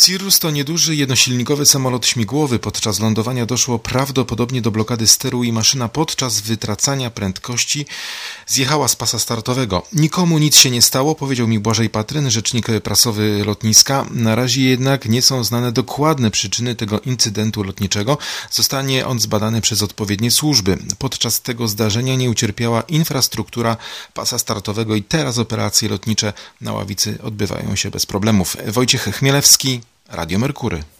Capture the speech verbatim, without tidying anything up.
Cirrus to nieduży jednosilnikowy samolot śmigłowy. Podczas lądowania doszło prawdopodobnie do blokady steru i maszyna podczas wytracania prędkości zjechała z pasa startowego. Nikomu nic się nie stało, powiedział mi Błażej Patryn, rzecznik prasowy lotniska. Na razie jednak nie są znane dokładne przyczyny tego incydentu lotniczego. Zostanie on zbadany przez odpowiednie służby. Podczas tego zdarzenia nie ucierpiała infrastruktura pasa startowego i teraz operacje lotnicze na Ławicy odbywają się bez problemów. Wojciech Chmielewski, Radio Merkury.